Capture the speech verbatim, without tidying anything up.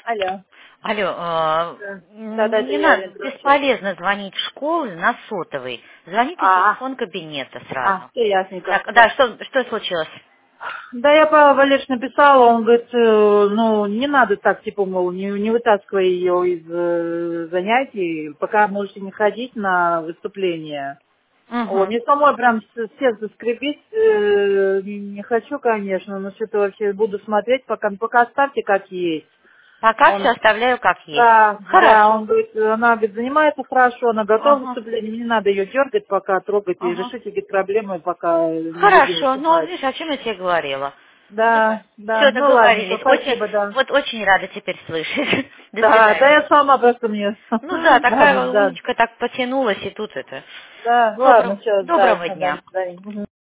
Алло. Алло, э, Да, да, да, м, это не я, надо, Лен, здравствуйте. бесполезно звонить в школу на сотовый. Звоните в А, телефон кабинета а, сразу. все ясненько. Так, да, что, что случилось? Да, я Павел Валерьевич написала, он говорит, э, ну, не надо так, типа, мол, не, не вытаскивай ее из э, занятий, пока можете не ходить на выступление. О, Угу. мне самой прям с- сердце скрипит, э, не, не хочу, конечно, но что-то вообще буду смотреть, пока, пока оставьте как есть. Пока все Он оставляю как есть. Да, да, Хорошо. он говорит, она говорит, занимается хорошо, она готова к Ага. выступлению, не надо ее дергать пока, трогать и Ага. решить эти проблемы, пока не будем Хорошо, ну, выступать. видишь, о чем я тебе говорила. Да, да, Все, ну ладненько, договорились. Очень, спасибо, да. вот очень рада теперь слышать. До Да, да, я свидания. сама просто мне. Ну да, Ладно, такая да. умничка так потянулась, и тут это. Да, ладно, Доброго, все, да, доброго да, дня. до свидания. Мгм.